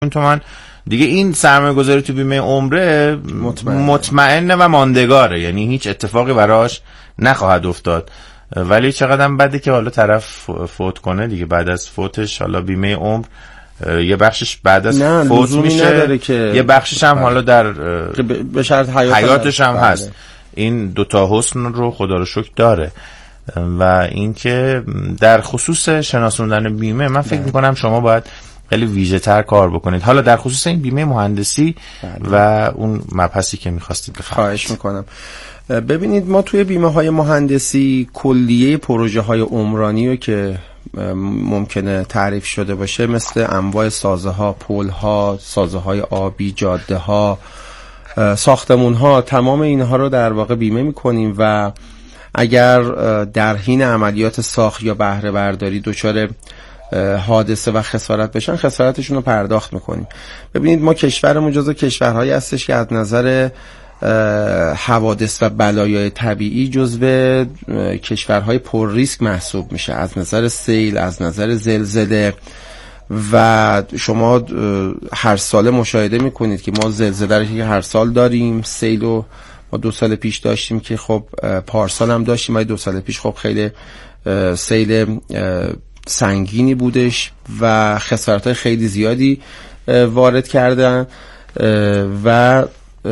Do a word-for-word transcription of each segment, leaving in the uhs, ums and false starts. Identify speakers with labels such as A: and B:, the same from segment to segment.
A: تومان دیگه این سرمایه گذاری تو بیمه عمره
B: مطمئنه.
A: مطمئنه و ماندگاره، یعنی هیچ اتفاقی براش نخواهد افتاد. ولی چقدر هم بده که حالا طرف فوت کنه دیگه، بعد از فوتش حالا بیمه عمر یه بخشش بعد از فوت میشه، یه بخشش هم حالا در
B: به شرط حیات
A: حیاتش هم هست. این دوتا حسن رو خدا رو شکر داره. و اینکه در خصوص شناسوندن بیمه من فکر میکنم شما باید خیلی ویژه تر کار بکنید، حالا در خصوص این بیمه مهندسی بله. و اون مبحثی که میخواستید بفرمایید.
B: خواهش میکنم. ببینید ما توی بیمه های مهندسی کلیه پروژه های عمرانی رو که ممکنه تعریف شده باشه، مثل انواع سازه ها، پل ها، سازه های آبی، جاده ها، ساختمون ها، تمام اینها رو در واقع بیمه میکنیم و اگر در حین عملیات ساخت یا بهره برداری دچار حادثه و خسارت بشن، خسارتشون رو پرداخت میکنیم. ببینید ما کشورمون جزو کشورهایی هستش که از نظر حوادث و بلایای طبیعی جزو کشورهای پر ریسک محسوب میشه، از نظر سیل، از نظر زلزله. و شما هر ساله مشاهده میکنید که ما زلزله رو که هر سال داریم، سیل رو ما دو سال پیش داشتیم که خب پارسال هم داشتیم، ولی دو سال پیش خب خیلی سیل سنگینی بودش و خسارت‌های خیلی زیادی وارد کردن. و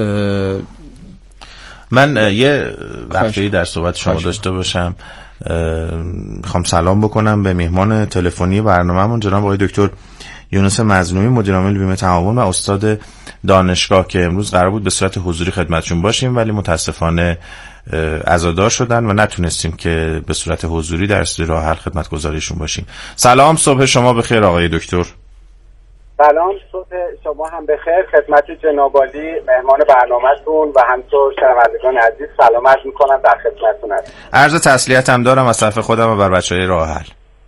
A: من یه وقتی در صحبت شما داشته باشم، میخوام سلام بکنم به مهمان تلفنی برنامه‌مون جناب آقای دکتر یونس مظلومی، مدیر عامل بیمه تعاون و استاد دانشگاه، که امروز قرار بود به صورت حضوری خدمتشون باشیم ولی متاسفانه عزادار شدن و نتونستیم که به صورت حضوری در استودیو راه حل خدمتگزاریشون باشیم. سلام، صبح شما بخیر آقای دکتر.
C: سلام، صبح شما هم بخیر خدمت جناب عالی مهمان برنامه‌تون و همینطور شنوندگان عزیز سلام عرض می‌کنم، در خدمتتون هستم.
A: عرض تسلیت هم دارم از طرف خودم و بر بچه‌های راه حل.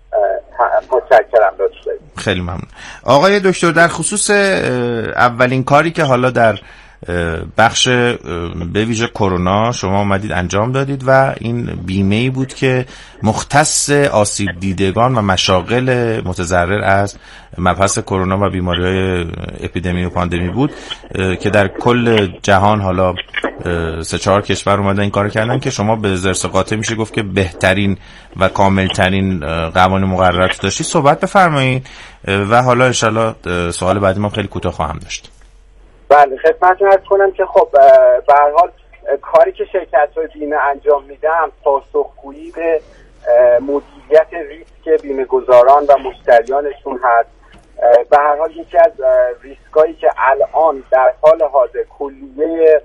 C: متشکرم لطفاً.
A: خیلی ممنون. آقای دکتر، در خصوص اولین کاری که حالا در بخش به ویژه کرونا شما اومدید انجام دادید و این بیمه‌ای بود که مختص آسیب دیدگان و مشاغل متضرر از مبحث کرونا و بیماری‌های اپیدمی و پاندمی بود که در کل جهان حالا سه چهار کشور اومدن این کارو کردن، که شما به ذرس قاطع میشه گفت که بهترین و کاملترین قوانین مقررات داشتید. صحبت بفرمایید و حالا ان شاءالله سوال بعدی ما خیلی کوتاه خواهم داشت.
C: بله خدمتتون عرض کنم که خب به هر حال کاری که شرکت‌های بیمه انجام میدن پاسخگویی به مدیریت ریسک بیمه‌گذاران و مشتریانشون هست. به هر حال یکی از ریسکایی که الان در حال حاضر کلیه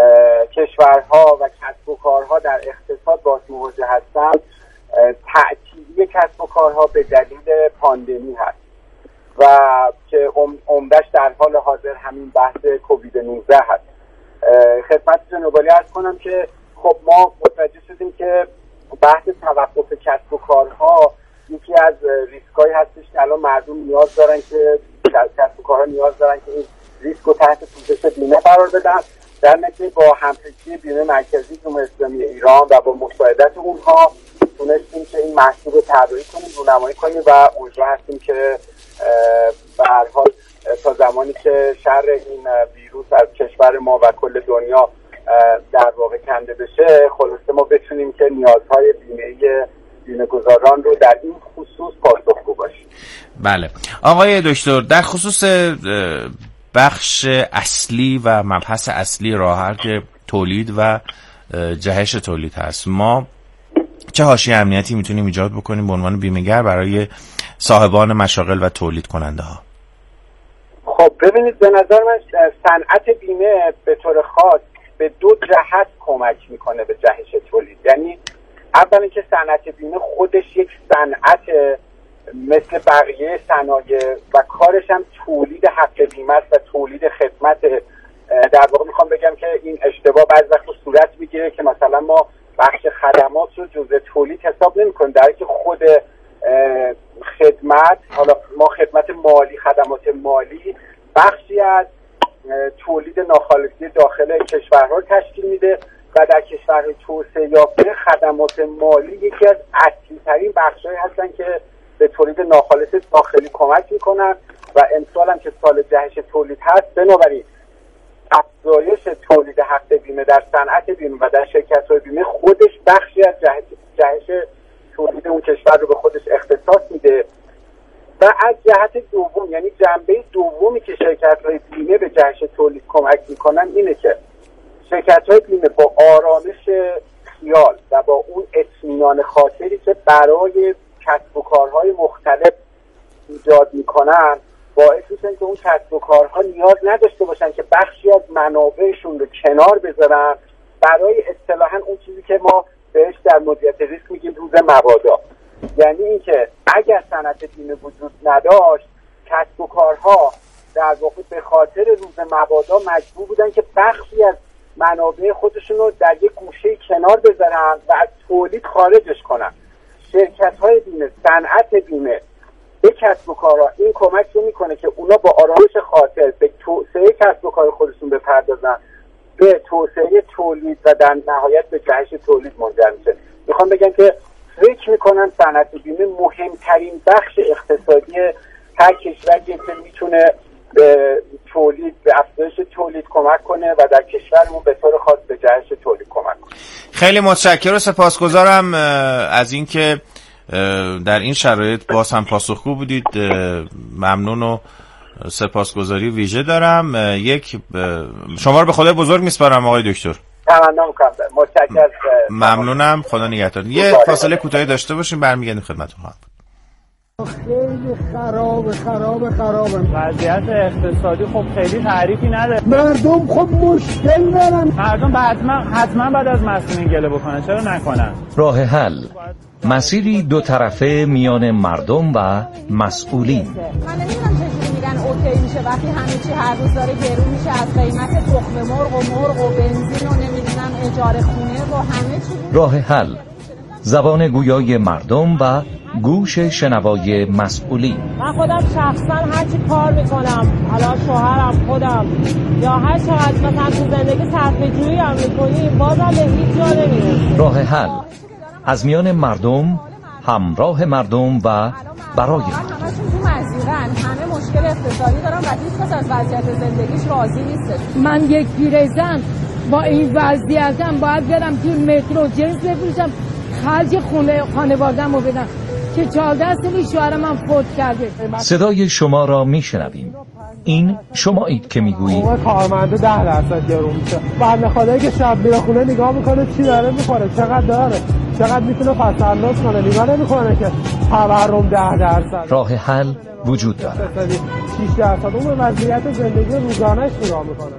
C: کشورها و کسب و کارها در اقتصاد باهاش مواجه هستند، تعطیلی کسب و کارها به دلیل پاندمی هست و که عمدش در حال حاضر همین بحث کووید نوزده هست. خدمت جناب عالی عرض کنم که خب ما متوجه شدیم که بحث توقف کسب و کارها یکی از ریسکایی هستش که الان مردم نیاز دارن که کسب و کارها نیاز دارن که این ریسک رو تحت پوشش بیمه قرار بدن. در نتیجه با همفکری بیمه مرکزی جمهوری اسلامی ایران و با مساعدت اونها تونستیم که این محصول رو طراحی کنیم، رونمایی کنیم و امیدوار هستیم که به هر حال تا زمانی که شر این ویروس از کشور ما و کل دنیا در واقع کنده بشه، خلاصه ما بتونیم که نیازهای بیمه‌ای بیمه‌گذاران رو در این خصوص پاسخگو باشیم.
A: بله آقای دکتر، در خصوص بخش اصلی و مبحث اصلی راه حل که تولید و جهش تولید هست، ما چه حاشیه امنیتی میتونیم ایجاد بکنیم به عنوان بیمه‌گر برای صاحبان مشاغل و تولید کننده ها؟
C: خب ببینید، به نظر من صنعت بیمه به طور خاص به دو جهت کمک میکنه به جهش تولید. یعنی اولا که صنعت بیمه خودش یک صنعت مثل بقیه صنایع و کارش هم تولید حق بیمه است و تولید خدمت. در واقع میخوام بگم که این اشتباه بعضی وقت صورت میگیره که مثلا ما بخش خدمات رو جزء تولید حساب نمی‌کنیم، در حالی که خود خدمت، حالا ما خدمت مالی، خدمات مالی بخشی از تولید ناخالصی داخل کشورها رو تشکیل میده و در کشورهای توسعه یافته خدمات مالی یکی از اصلی ترین بخش‌هایی هستن که به تولید ناخالص داخلی کمک میکنن و امسال هم که سال جهش تولید هست، بنابراین افزایش تولید حق بیمه در صنعت بیمه و در شرکت‌های بیمه خودش بخشی از جهش, جهش تولید اون کشور رو به خودش اختصاص میده. و از جهت دوم، یعنی جنبه دومی که شرکت‌های بیمه به جهش تولید کمک میکنن اینه که شرکت‌های بیمه با آرامش خیال و با اون اطمینان خاطری که برای کسب و کارهای مختلف ایجاد میکنن، باعث میشن که اون کسب و کارها نیاز نداشته باشن که بخشی از منابعشون رو کنار بذارن برای اصطلاحاً اون چیزی که ما بهش در مدیریت ریسک میگیم روز مبادا. یعنی اینکه اگر صنعت بیمه وجود نداشت، کسب و کارها در واقع به خاطر روز مبادا مجبور بودن که بخشی از منابع خودشون رو در یک گوشه کنار بذارن و از تولید خارجش کنن. شرکت‌های بیمه، صنعت بیمه به کسب و کارها این کمک رو میکنه که اونا با آرامش خاطر به توسعه کسب و کار خودشون بپردازن، به توسعه تولید و در نهایت به جهش تولید منجر میشه. میخوام بگم که فکر میکنم صنعت بیمه مهمترین بخش اقتصادی هر کشوریه که میتونه به تولید، به افزایش تولید کمک کنه و در کشورمون به طور خاص به جهش تولید کمک کنه.
A: خیلی متشکرم و سپاسگزارم از اینکه در این شرایط باز هم پاسخگو بودید. ممنون و سپاسگزاری ویژه دارم. یک شما رو به خدای بزرگ میسپارم آقای دکتر.
C: تمام میکنم. متشکرم.
A: ممنونم. خدا نگهدار. یه فاصله کوتاهی داشته باشیم، برمیگردیم خدمتتون.
D: خیلی خراب خراب خراب وضعیت اقتصادی خب خیلی تعریفی نداره. مردم خب مشکل دارن. مردم حتما حتما بعد از مسئولین گله بکنن، چرا نکنن؟
E: راه حل، مسیری دو طرفه میان مردم و مسئولین.
F: من نمیدونم چجوری میگن اوکی میشه وقتی همه چی هر روز داره گرون میشه، از قیمت تخم مرغ و مرغ و بنزین و نمیدونم اجاره خونه و همه چی.
E: راه حل، زبان گویای مردم و گوش شنوای مسئولین.
F: من خودم شخصا هر چی کار میکنم، حالا شوهرم، خودم یا هر چقدر مثلا تو زندگی صرفه‌جویی هم میکنیم، بازم به هیچ جا نمیرسیم.
E: راه حل، از میان مردم، همراه مردم و برای مردم.
F: همشون تو مزیقن، همه مشکل اقتصادی دارن و هیچ کس از وضعیت زندگیش راضی نیست.
G: من یک پیرزن با این وضعیتم باید برم تو مترو جنس بفروشم، خرج خونه خانواده‌ام رو بدم که چهارده سالی شوهر من فوت کرده.
E: صدای شما را میشنویم. این شمایید که میگویید
D: اون کارمنده ده درصد گرون میشه. بنده خدایی که شب میره خونه نگاه میکنه چی داره میخوره، چقدر داره، چقدر میتونه پس‌انداز کنه، نگاه نمیکنه که تورم ده درصد.
E: راه حل وجود دارد.
D: شش درصد اون به وضعیت زندگی روزانه‌اش نگاه میکنه.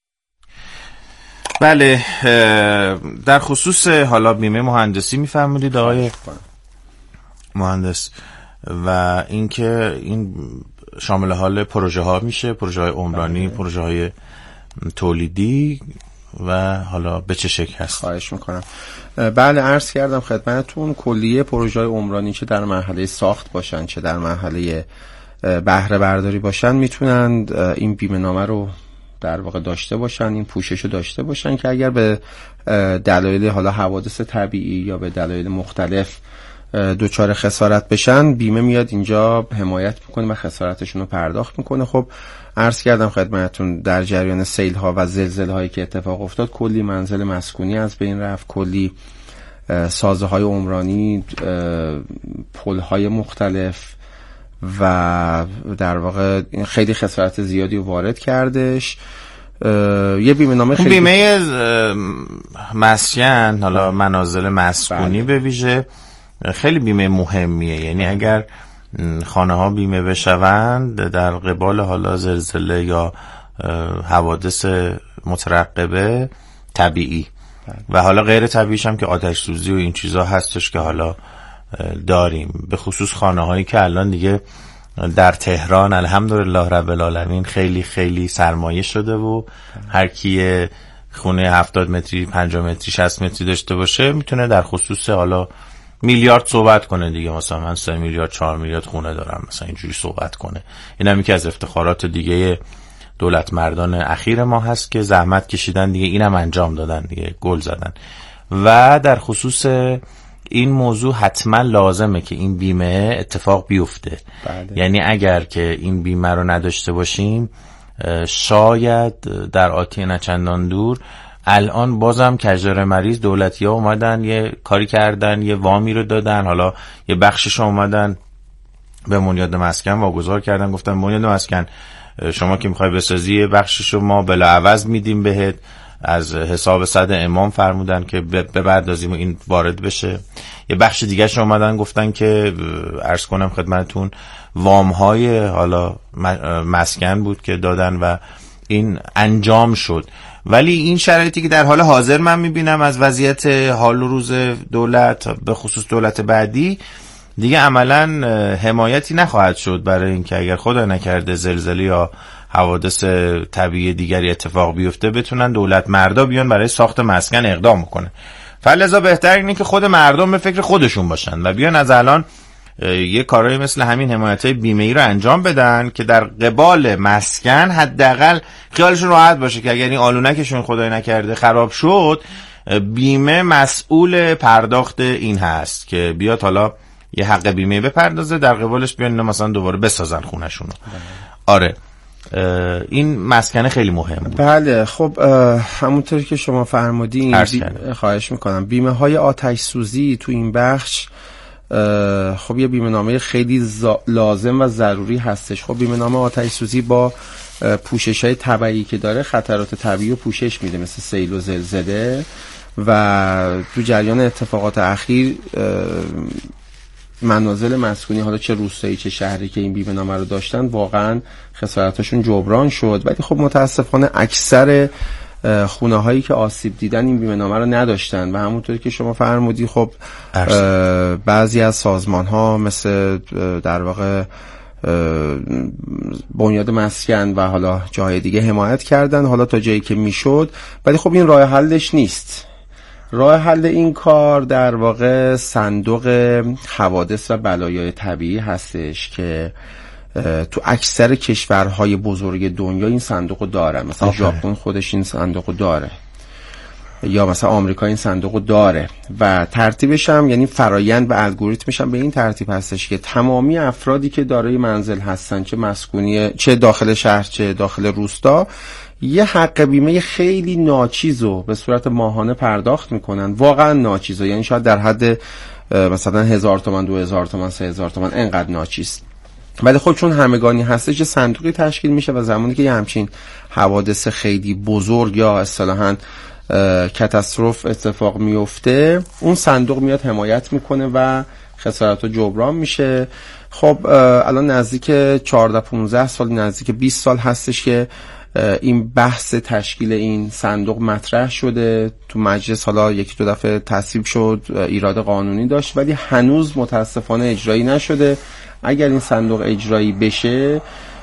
A: بله، در خصوص حالا بیمه مهندسی میفرمودید آقای مهندس و اینکه این شامل حال پروژه ها میشه، پروژه های عمرانی، پروژه های تولیدی و حالا به چه شکل هست؟
B: خواهش میکنم. بله، عرض کردم خدمتتون کلیه پروژه های عمرانی چه در مرحله ساخت باشن چه در مرحله بهره برداری باشن میتونن این بیمه نامه رو در واقع داشته باشن، این پوشش رو داشته باشن که اگر به دلایل حالا حوادث طبیعی یا به دلایل مختلف دوچار خسارت بشن، بیمه میاد اینجا حمایت میکنه و خسارتشون رو پرداخت میکنه. خب عرض کردم خدمتتون در جریان سیل ها و زلزله هایی که اتفاق افتاد کلی منزل مسکونی از بین رفت، کلی سازه های عمرانی، پل های مختلف و در واقع خیلی خسارت زیادی وارد کردش. یه بیمه نامه خیلی
A: بیمه مسکن، حالا منازل مسکونی به ویژه خیلی بیمه مهمیه. یعنی اگر خانه ها بیمه بشوند در قبال حالا زلزله یا حوادث مترقبه طبیعی و حالا غیر طبیعیش هم که آتش سوزی و این چیزا هستش که حالا داریم، به خصوص خانه هایی که الان دیگه در تهران الحمدلله رب العالمین خیلی خیلی سرمایه شده و هر کی خونه هفتاد متری، پنجاه متری، شصت متری داشته باشه میتونه در خصوص حالا میلیارد صحبت کنه دیگه. مثلا من سه میلیارد چهار میلیارد خونه دارم، مثلا اینجوری صحبت کنه. این هم یکی از افتخارات دیگه دولت مردان اخیر ما هست که زحمت کشیدن دیگه، اینم انجام دادن دیگه، گل زدن. و در خصوص این موضوع حتما لازمه که این بیمه اتفاق بیفته.
B: بله.
A: یعنی اگر که این بیمه رو نداشته باشیم شاید در آتی نچندان دور الان بازم کجدار مریض دولتی ها اومدن یه کاری کردن، یه وامی رو دادن، حالا یه بخشش اومدن به بنیاد مسکن واگذار کردن، گفتن بنیاد مسکن شما که میخوای بسازی یه بخشش رو ما بلاعوض میدیم بهت، از حساب صد امام فرمودن که بپردازیم و این وارد بشه. یه بخش دیگه ش اومدن گفتن که عرض کنم خدمتون وام های حالا مسکن بود که دادن و این انجام شد. ولی این شرایطی که در حال حاضر من میبینم از وضعیت حال و روز دولت، به خصوص دولت بعدی، دیگه عملا حمایتی نخواهد شد برای اینکه اگر خدا نکرده زلزله یا حوادث طبیعی دیگری اتفاق بیفته بتونن دولت مردا بیان برای ساخت مسکن اقدام کنن. فلذا بهتر اینه که خود مردم به فکر خودشون باشن و بیان از الان یه کارایی مثل همین حمایت‌های بیمه‌ای رو انجام بدن که در قبال مسکن حداقل خیالشون راحت باشه که اگر این آلونکشون خدای نکرده خراب شد، بیمه مسئول پرداخت این هست که بیاد حالا یه حق بیمه بپردازه، در قبالش بیان اینا مثلا دوباره بسازن خونه‌شون رو. آره این مسکنه خیلی مهم بود.
B: بله خب همونطوری که شما فرمودین بی... خواهش میکنم بیمه های آتش سوزی تو این بخش خب یه بیمه نامه خیلی زا... لازم و ضروری هستش. خب بیمه نامه آتش سوزی با پوشش های طبیعی که داره خطرات طبیعی رو پوشش میده، مثل سیل و زلزله، و تو جریان اتفاقات اخیر منازل مسکونی حالا چه روستایی چه شهری که این بیمه نامه رو داشتن واقعا خسارتاشون جبران شد. ولی خب متاسفانه اکثر خونه هایی که آسیب دیدن این بیمه نامه رو نداشتن و همونطوری که شما فرمودی خب بعضی از سازمان ها مثل در واقع بنیاد مسکن و حالا جاهای دیگه حمایت کردن حالا تا جایی که میشد، ولی خب این راه حلش نیست. راه حل این کار در واقع صندوق حوادث و بلایای طبیعی هستش که تو اکثر کشورهای بزرگ دنیا این صندوق داره. مثلا ژاپن خودش این صندوق داره، یا مثلا آمریکا این صندوق داره و ترتیبش هم یعنی فرایند و الگوریتمش هم به این ترتیب هستش که تمامی افرادی که دارای منزل هستن، چه مسکونی چه داخل شهر چه داخل روستا، یه حق بیمه خیلی ناچیزو به صورت ماهانه پرداخت میکنن. واقعا ناچیزو، یعنی شاید در حد مثلا هزار تومن، دو هزار تومن، سه هزار تومن، انقدر ناچیز. ولی خب چون همگانی هستش یه صندوقی تشکیل میشه و زمانی که یه همچین حوادث خیلی بزرگ یا اصطلاحاً کاتاستروف اتفاق میفته، اون صندوق میاد حمایت میکنه و خسارت رو جبران میشه. خب الان نزدیک چهارده پانزده سال، نزدیک بیست سال هستش که این بحث تشکیل این صندوق مطرح شده تو مجلس. حالا یکی دو دفعه تصویب شد، ایراد قانونی داشت، ولی هنوز متاسفانه اجرایی نشده. اگر این صندوق اجرایی بشه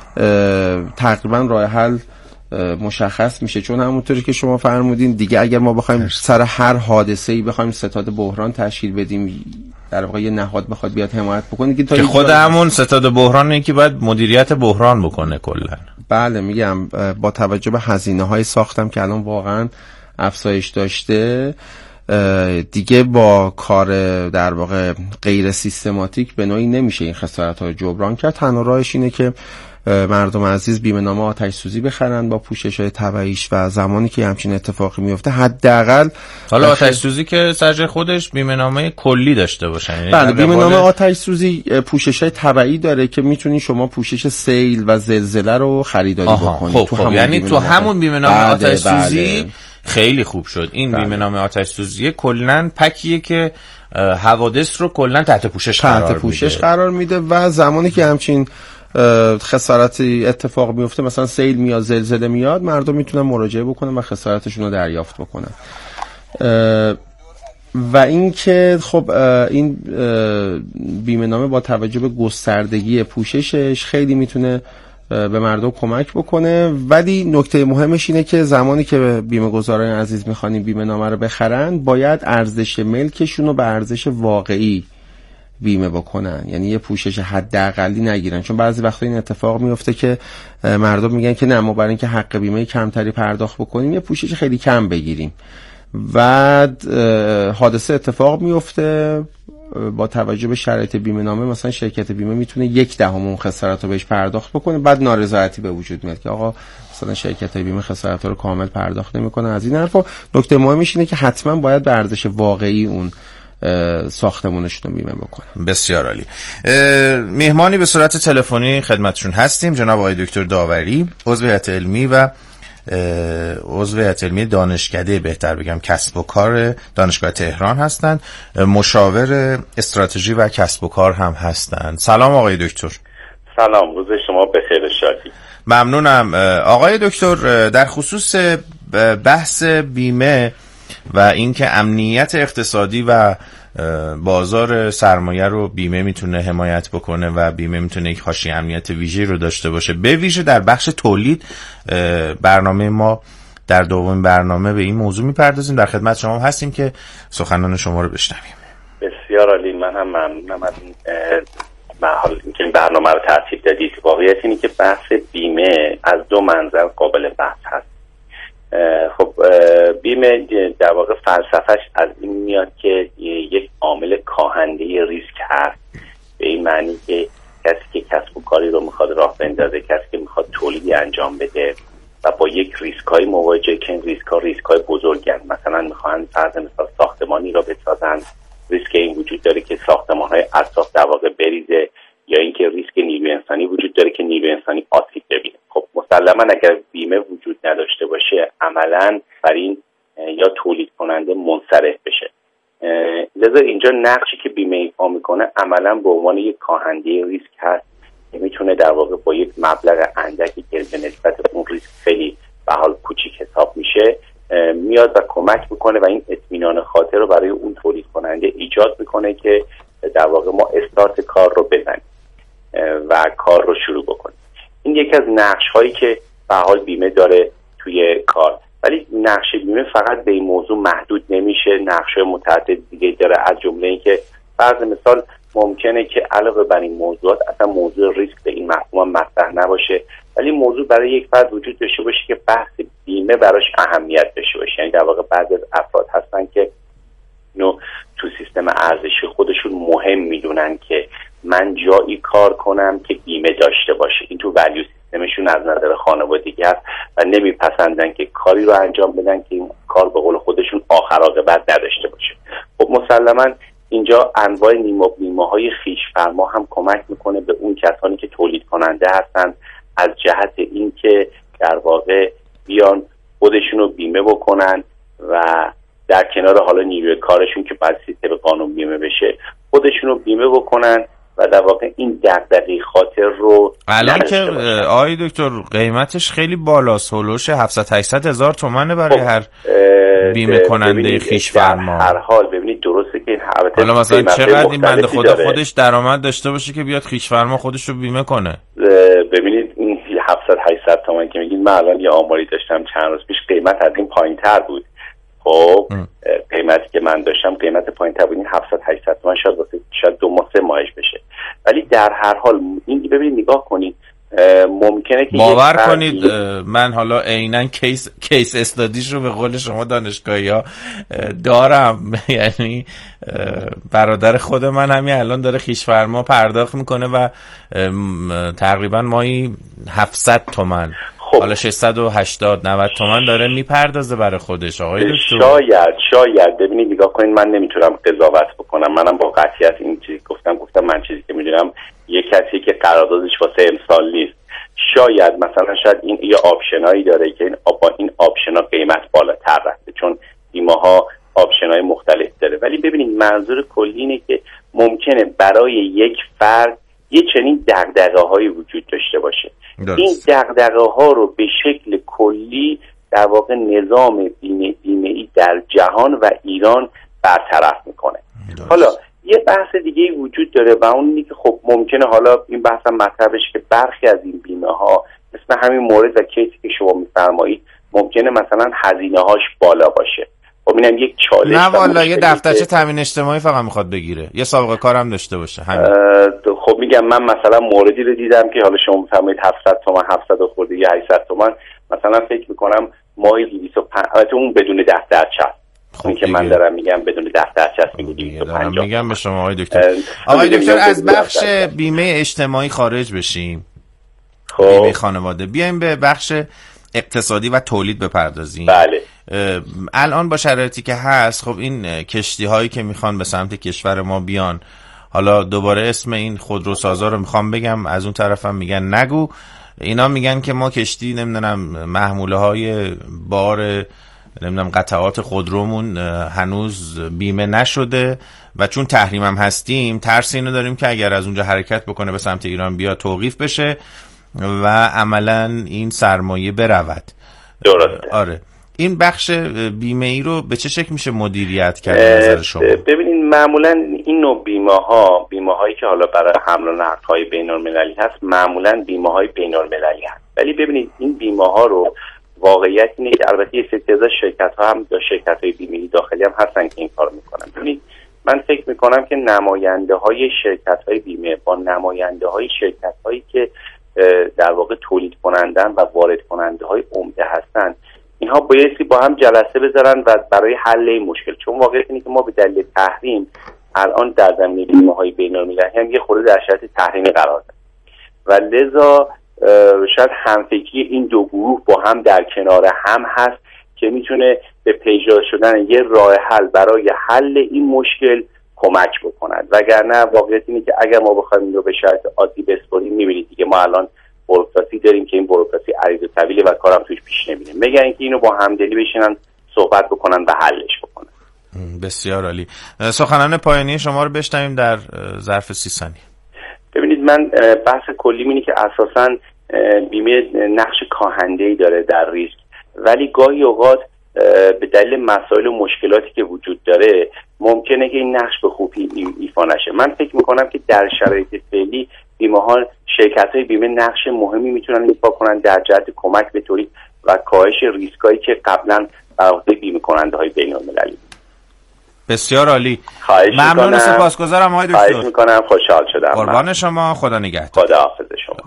B: تقریبا راه حل مشخص میشه، چون همونطوری که شما فرمودین دیگه اگر ما بخوایم سر هر حادثه‌ای بخوایم ستاد بحران تشکیل بدیم، در واقع یه نهاد بخواد بیاد حمایت بکنه که,
A: که خود همون ستاد بحران که باید مدیریت بحران بکنه کلا.
B: بله میگم با توجه به هزینه‌های ساختم که الان واقعا افزایش داشته، دیگه با کار در واقع غیر سیستماتیک به نوعی نمیشه این خسارت‌ها رو جبران کرد. تنها راهش اینه که مردم عزیز بیمه نامه آتش سوزی بخرن با پوشش‌های طبیعیش و زمانی که همچین اتفاقی میفته حداقل
A: حالا آتش سوزی که سرجای خودش بیمه نامه کلی داشته باشن.
B: بله بیمه نامه آتش سوزی پوشش‌های طبیعی داره که میتونی شما پوشش سیل و زلزله رو خریداری بکنید.
A: خب تو خب یعنی تو همون بیمه نامه آتش سوزی خیلی خوب شد. این بیمه نامه آتش سوزی کلاً پکیه که حوادث رو کلاً تحت پوشش قرار میده.
B: تحت پوشش قرار میده و زمانی که همچین خسارتی اتفاق میفته، مثلا سیل میاد، زلزله میاد، مردم میتونن مراجعه بکنن و خسارتشون رو دریافت بکنن. و اینکه خب این بیمه نامه با توجه به گستردگی پوششش خیلی میتونه به مردم کمک بکنه. ولی نکته مهمش اینه که زمانی که بیمه گزاران عزیز میخوان این بیمه نامه رو بخرن، باید ارزش ملکشون رو به ارزش واقعی بیمه بکنن، یعنی یه پوشش حداقلی نگیرن. چون بعضی وقتا این اتفاق میفته که مردم میگن که نه ما برای اینکه حق بیمه کمتری پرداخت بکنیم یه پوشش خیلی کم بگیریم بعد حادثه اتفاق میفته، با توجه به شرایط بیمه نامه مثلا شرکت بیمه میتونه یک دهم اون خسارت رو بهش پرداخت بکنه. بعد نارضایتی به وجود میاد که آقا مثلا شرکت های بیمه خسارت رو کامل پرداخت نمیکنه. از این حرفا نکته مهمش اینه که حتما باید به ارزش واقعی اون ساختمونشون رو بیمه بکنن.
A: بسیار عالی. مهمانی به صورت تلفنی خدمتشون هستیم، جناب آقای دکتر داوری، عضو هیئت علمی و عضو هیئت علمی دانشکده، بهتر بگم کسب و کار دانشگاه تهران هستند، مشاور استراتژی و کسب و کار هم هستند. سلام آقای دکتر.
H: سلام، روز شما بخیر و شادی.
A: ممنونم آقای دکتر. در خصوص بحث بیمه و اینکه امنیت اقتصادی و بازار سرمایه رو بیمه میتونه حمایت بکنه و بیمه میتونه یک حاشیه امنیت ویژه‌ای رو داشته باشه، به ویژه در بخش تولید، برنامه ما در دومین برنامه به این موضوع میپردازیم. در خدمت شما هستیم که سخنان شما رو بشنویم.
H: بسیار عالی، من هم ممنونم از این محال اینکه این برنامه رو ترتیب دادید. واقعیت اینه که بحث بیمه از دو منظر قابل بحث هست. خب بیمه در واقع فلسفهش از این میاد که یک عامل کاهنده ریسک هست، به این معنی که کسی که کسب و کاری رو میخواد راه بندازه، کسی که میخواد تولیدی انجام بده و با یک ریسک های مواجه که این ریسک ها ریسک های بزرگن، مثلا میخوان فرض مثال ساختمانی را بسازن، ریسک این وجود داره که ساختمان های اطراف در واقع بریزه، یا اینکه ریسک نیروی انسانی وجود داره که نیروی انسانی آسیب ببینه. خب مسلما اگر بیمه وجود نداشته باشه، عملاً بر این یا تولید کننده منصرف بشه. لذا اینجا نقشی که بیمه ایفا میکنه عملاً به عنوان یک کاهنده ریسک هست که میتونه در واقع با یک مبلغ اندکی که به نسبت اون ریسک خیلی به حال کوچیک حساب میشه میاد و کمک میکنه و این اطمینان خاطر رو برای اون تولید کننده ایجاد میکنه که در واقع ما استارت کار رو بزنیم و کار رو شروع بکنیم. این یکی از نقش هایی که به حال بیمه داره توی کار. ولی نقش بیمه فقط به این موضوع محدود نمیشه، نقش های متعدد دیگه داره، از جمله این که فرض مثال ممکنه که علاوه بر این موضوعات اصلا موضوع ریسک به این مفهوم مطرح نباشه، ولی موضوع برای یک فرد وجود داشته باشه که بحث بیمه براش اهمیت داشته باشه. یعنی در واقع بعضی از افراد هستن که اینو تو سیستم ارزشی خودشون مهم میدونن که من جایی کار کنم که بیمه داشته باشه. این تو ولیو سیستمشون از نظر خانوادگی هست و نمیپسندن که کاری رو انجام بدن که این کار به قول خودشون آخر عاقبت نداشته باشه. خب مسلما اینجا انواع نیمه های خویش فرما هم کمک میکنه به اون کسانی که تولید کننده هستن، از جهت اینکه در واقع بیان خودشون رو بیمه بکنن و در کنار حالا نیروی کارشون که بعد سیستم قانون بیمه بشه خودشون رو بیمه بکنن و در واقع این دغدغه خاطر رو
A: الان که آقای دکتر قیمتش خیلی بالاست، هولوش هفتصد هشتصد هزار تومنه برای خب هر بیمه کننده خویش فرما.
H: هر حال ببینید درسته که این
A: حالا مثلا چقدر این بنده خدا داره. خودش درآمد داشته باشه که بیاد خویش فرما خودش رو بیمه کنه.
H: ببینید این هفتصد هشتصد تومن که میگین، من الان یه آماری داشتم چند روز پیش، قیمت از این پایین‌تر بود. خب قیمتی که من داشتم قیمت پایین‌تر بود، این هفتصد هشتصد تومن شاید واسه شاید دو ماه سه ماهش بشه. ولی در هر حال این ببینید نگاه کنید، ممکنه که
A: باور کنید من حالا عیناً کیس کیس استادیش رو به قول شما دانشگاهی‌ها دارم. یعنی برادر خود من همین الان داره خویش فرما پرداخت میکنه و تقریبا ماهی هفتصد تومن، خب حالا ششصد و هشتاد نود تومن داره میپردازه برای خودش. آقای دکتر
H: شاید شاید ببینید نگاه کنید، من نمیتونم قضاوت بکنم، منم با قطعیت این چیزی گفتم گفتم من چیزی که میدونم یک کسی که قراردادش واسه امسال نیست، شاید مثلا شاید این یه آپشنایی داره که این با این آپشنا قیمت بالاتر رفته، چون بیمه‌ها آپشنای مختلف داره. ولی ببینید منظور کلی اینه که ممکنه برای یک فرد یه چنین دغدغه‌هایی وجود داشته باشه. درست. این دغدغه‌ها رو به شکل کلی در واقع نظام بیمه بیمه‌ای در جهان و ایران برطرف میکنه. درست. حالا یه بحث دیگه وجود داره و اون اینه که خب ممکنه حالا این بحث هم مطرح بشه که برخی از این بیمه ها مثل همین مورد و کیسی که شما میفرمایید ممکنه مثلا هزینه هاش بالا باشه. خب اینم یک چالش.
A: نه والا یه دفترچه تامین اجتماعی فقط میخواد بگیره، یه سابقه کارم داشته باشه همین.
H: خب میگم من مثلا موردی رو دیدم که حالا شما میفرمایید هفتصد تومن هفتصد خورده یا هشتصد تومن، مثلا فکر میکنم ماهی دویست و پنجاه، البته اون بدون دفترچه. این که من دارم میگم بدون دفترچه میگم
A: دارم میگم به شما آقای دکتر. آقای دکتر از بخش بیمه اجتماعی خارج بشیم، خب بیمه خانواده، بیایم به بخش اقتصادی و تولید بپردازیم.
H: بله.
A: الان با شرایطی که هست، خب این کشتی هایی که میخوان به سمت کشور ما بیان، حالا دوباره اسم این خودروسازا رو میخوام بگم، از اون طرفم میگن نگو، اینا میگن که ما کشتی نمیدونم محموله های بار نمیدونم قطعات خودرومون هنوز بیمه نشده و چون تحریم هم هستیم ترس اینو داریم که اگر از اونجا حرکت بکنه به سمت ایران بیا توقیف بشه و عملا این سرمایه برود.
H: درسته.
A: آره. این بخش بیمه ای رو به چه شکل میشه مدیریت کرد نظر شما؟
H: ببینید معمولا این نوع بیمه ها، بیمه هایی که حالا برای حمل و نقل های بین المللی هست، معمولا بیمه های بین المللی هست. ولی ببینید این بیمه ها رو واقعیت اینه که البته یه سری از شرکت ها هم یا شرکت های بیمه داخلی هم هستن که این کارو میکنن. ببینید من فکر میکنم که نماینده های شرکت های بیمه با نماینده های شرکت هایی که در واقع تولید کنندن و وارد کننده های عمده هستن، اینها بایستی با هم جلسه بذارن و برای حل این مشکل، چون واقعیت اینه که ما به دلیل تحریم الان در زمینه بیمه های بین المللی هم یه خورده در شرایط تحریمی قرار داریم و لذا شاید همفکری این دو گروه با هم در کنار هم هست که میتونه به پیدا شدن یه راه حل برای حل این مشکل کمک بکند. وگرنه واقعیت اینه که اگر ما بخوایم این رو به شرط عادی بسپاریم، میبینید دیگه ما الان بوروکراسی داریم که این بوروکراسی عریض و طویله و کارم توش پیش نمیره. میگن اینکه اینو با همدلی بشینن صحبت بکنن و حلش بکنن.
A: بسیار عالی. سخنان پایانی شما رو بشنویم در ظرف سی ثانیه.
H: ببینید من بحث کلی اینه که اساساً بیمه نقش کاهنده‌ای داره در ریسک، ولی گاهی اوقات به دلیل مسائل و مشکلاتی که وجود داره ممکنه که این نقش به خوبی ایفا نشه. من فکر میکنم که در شرایط فعلی بیمه ها، شرکت های بیمه نقش مهمی میتونن ایفا کنن در جهت کمک به تولید و کاهش ریسکایی که قبلا بر عهده بیمه کننده های بین المللی.
A: بسیار عالی.
H: ممنون و
A: سپاسگزارم آقای دکتر.
H: خواهش میکنم، خوشحال شدم.
A: قربان شما، خدا نگهدار.
H: خدا حافظ شما.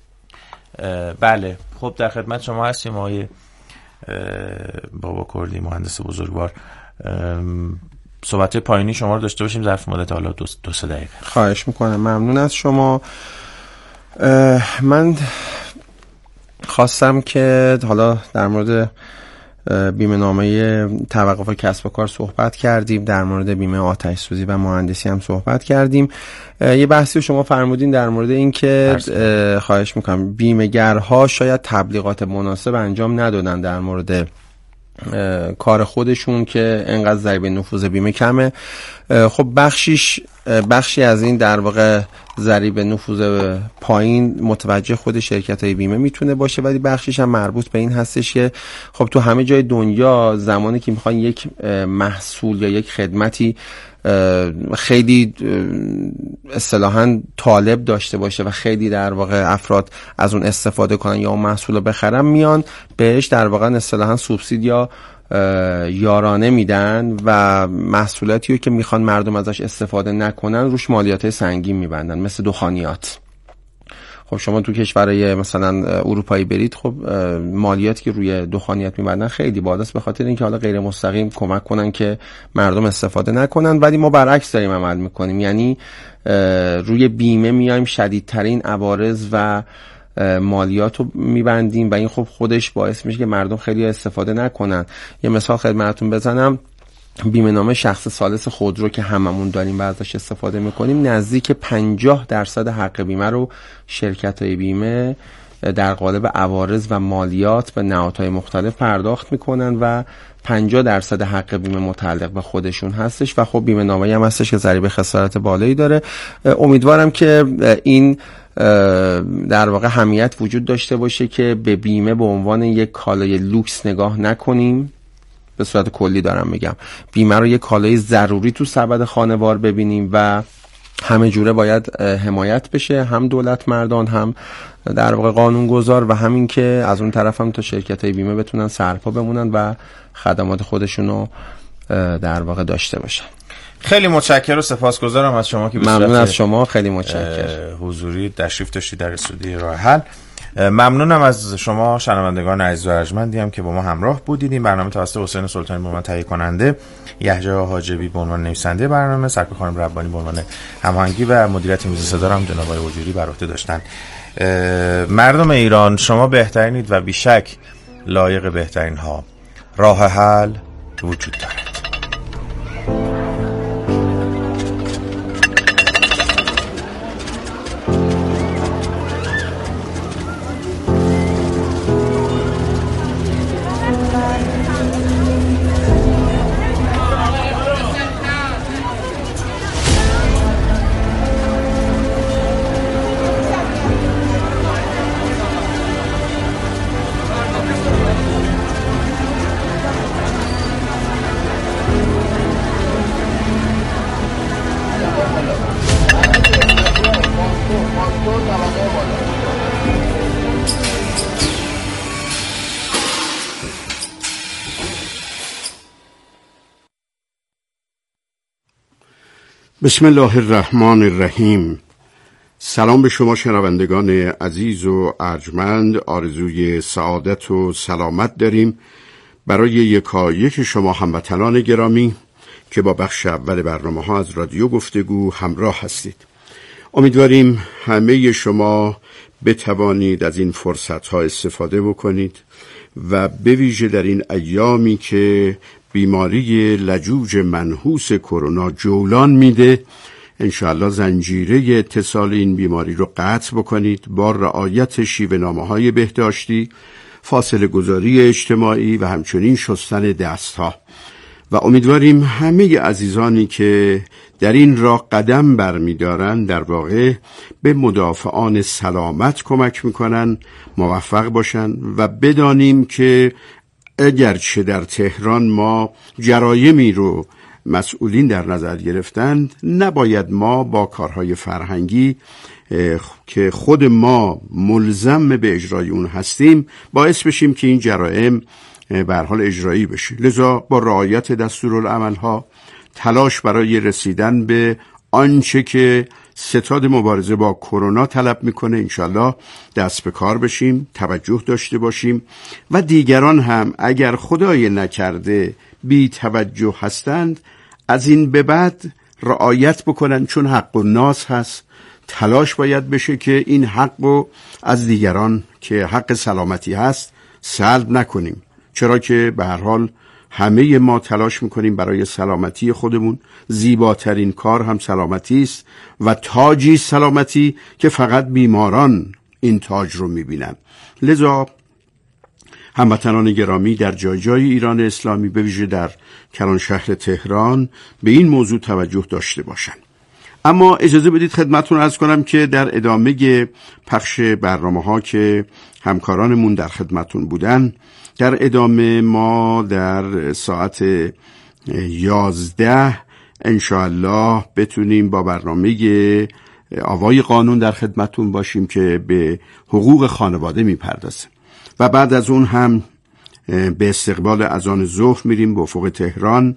A: بله، خب در خدمت شما هستیم آقای بابا کردی، مهندس بزرگوار. صحبت پایینی شما رو داشته باشیم ظرف مدت حالا دو, دو سه دقیقه.
B: خواهش میکنم، ممنون از شما. من خواستم که حالا در مورد بیمه نامه توقف کسب و کار صحبت کردیم، در مورد بیمه آتش سوزی و مهندسی هم صحبت کردیم. یه بحثی رو شما فرمودین در مورد این که خواهش میکنم بیمه‌گرها شاید تبلیغات مناسب انجام ندادن در مورد کار خودشون که انقدر ضریب نفوذ بیمه کمه. خب بخشیش بخشی از این در واقع ضریب نفوذ پایین متوجه خود شرکت‌های بیمه میتونه باشه، ولی بخشیش هم مربوط به این هستش که خب تو همه جای دنیا زمانی که میخوان یک محصول یا یک خدمتی خیلی اصطلاحاً طالب داشته باشه و خیلی در واقع افراد از اون استفاده کنن یا اون محصول رو بخرن، میان بهش در واقع اصطلاحاً سوبسید یا یارانه میدن و محصولاتی رو که میخوان مردم ازش استفاده نکنن روش مالیات سنگین میبندن، مثل دخانیات. خب شما تو کشورهای مثلا اروپایی برید، خب مالیاتی که روی دخانیات میبندن خیلی بالاست، به خاطر اینکه حالا غیر مستقیم کمک کنن که مردم استفاده نکنن. ولی ما برعکس داریم عمل میکنیم، یعنی روی بیمه میایم شدیدترین عوارض و مالیات رو میبندیم و این خب خودش باعث میشه که مردم خیلی استفاده نکنن. یه مثال خدمتتون بزنم، بیمه نامه شخص ثالث خودرو که هممون داریم و ازش استفاده میکنیم، نزدیک پنجاه درصد حق بیمه رو شرکت‌های بیمه در قالب عوارض و مالیات به نهادهای مختلف پرداخت میکنن و پنجاه درصد حق بیمه متعلق به خودشون هستش و خب بیمه نامه‌ای هم هستش که ضریب خسارت بالایی داره. امیدوارم که این در واقع حمیت وجود داشته باشه که به بیمه به عنوان یک کالای لوکس نگاه نکنیم. به صورت کلی دارم میگم، بیمه رو یک کالای ضروری تو سبد خانوار ببینیم و همه جوره باید حمایت بشه، هم دولت مردان، هم در واقع قانونگذار، و همین که از اون طرف هم تا شرکت‌های بیمه بتونن سرپا بمونن و خدمات خودشونو در واقع داشته باشن.
A: خیلی متشکرم و سپاسگزارم از شما که
B: ممنون از شما، خیلی متشکرم
A: حضوری تشریف داشتید در استودیوی راه حل. ممنونم از شما شنوندگان عزیز و ارجمندی هم که با ما همراه بودید. این برنامه توسط حسین سلطانی به عنوان تهیه کننده، یحیی حاجبی به عنوان نویسنده برنامه، سرکار خانم ربانی به عنوان هماهنگی و مدیریت میز صدا هم جناب آقای وجودی بر عهده داشتن. مردم ایران، شما بهترینید و بیشک لایق بهترین ها. راه حل وجود دارد.
I: بسم الله الرحمن الرحیم. سلام به شما شنوندگان عزیز و ارجمند. آرزوی سعادت و سلامت داریم برای یکایک شما هموطنان گرامی که با بخش اول برنامه ها از رادیو گفتگو همراه هستید. امیدواریم همه شما بتوانید از این فرصت ها استفاده بکنید و به ویژه در این ایامی که بیماری لجوج منحوس کرونا جولان میده، انشاءالله زنجیره اتصال این بیماری رو قطع بکنید با رعایت شیوه‌نامه‌های بهداشتی، فاصله گذاری اجتماعی و همچنین شستن دستها. و امیدواریم همه عزیزانی که در این راه قدم برمی‌دارند در واقع به مدافعان سلامت کمک میکنن، موفق باشن و بدانیم که اگرچه در تهران ما جرایمی رو مسئولین در نظر گرفتند، نباید ما با کارهای فرهنگی که خود ما ملزم به اجرای اون هستیم باعث بشیم که این جرایم به هر حال اجرایی بشه. لذا با رعایت دستورالعمل‌ها، تلاش برای رسیدن به آنچه که ستاد مبارزه با کرونا طلب میکنه انشالله دست به کار بشیم، توجه داشته باشیم و دیگران هم اگر خدای نکرده بی توجه هستند از این به بعد رعایت بکنن، چون حق و ناس هست. تلاش باید بشه که این حق رو از دیگران که حق سلامتی هست سلب نکنیم، چرا که به هر حال همه ما تلاش میکنیم برای سلامتی خودمون. زیباترین کار هم سلامتی است و تاجی سلامتی که فقط بیماران این تاج رو میبینن. لذا هموطنان گرامی در جای جای ایران اسلامی، به ویژه در کلان شهر تهران، به این موضوع توجه داشته باشن. اما اجازه بدید خدمتتون عرض کنم که در ادامه پخش برنامه ها که همکارانمون در خدمتتون بودن، در ادامه ما در ساعت یازده انشاءالله بتونیم با برنامه آوای قانون در خدمتتون باشیم که به حقوق خانواده میپردازه و بعد از اون هم به استقبال اذان ظهر میریم به افق تهران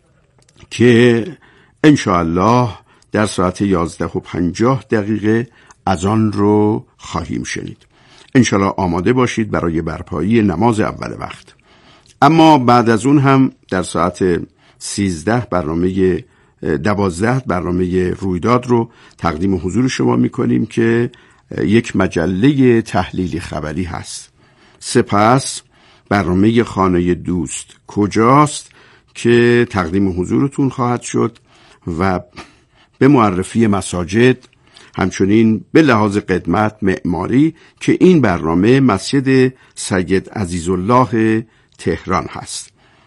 I: که انشاءالله در ساعت یازده و پنجاه دقیقه اذان رو خواهیم شنید. انشاءالله آماده باشید برای برپایی نماز اول وقت. اما بعد از اون هم در ساعت سیزده برنامه دوازده برنامه رویداد رو تقدیم حضور شما میکنیم که یک مجله تحلیلی خبری هست. سپس برنامه خانه دوست کجاست که تقدیم حضورتون خواهد شد و به معرفی مساجد، همچنین به لحاظ قدمت معماری که این برنامه مسجد سید عزیزالله تهران هست.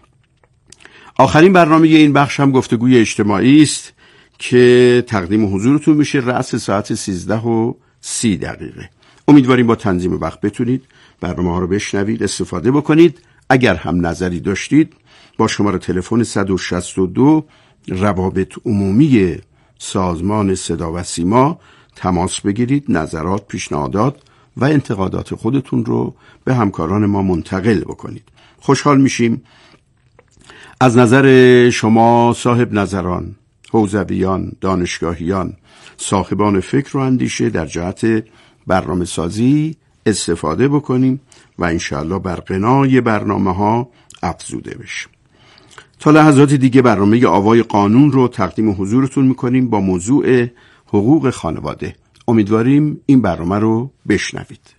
I: آخرین برنامه این بخش هم گفتگوی اجتماعی است که تقدیم حضورتون میشه رأس ساعت سیزده و سی دقیقه. امیدواریم با تنظیم وقت بتونید برنامه ها رو بشنوید، استفاده بکنید. اگر هم نظری داشتید با شماره تلفن صد و شصت و دو روابط عمومی سازمان صدا و سیما تماس بگیرید، نظرات، پیشنهادات و انتقادات خودتون رو به همکاران ما منتقل بکنید. خوشحال میشیم از نظر شما صاحب نظران حوزویان، دانشگاهیان، صاحبان فکر و اندیشه در جهت برنامه سازی استفاده بکنیم و انشاءالله بر غنای برنامه ها افزوده بشیم. تا لحظات دیگه برنامه آوای قانون رو تقدیم حضورتون میکنیم با موضوع حقوق خانواده. امیدواریم این برنامه رو بشنوید.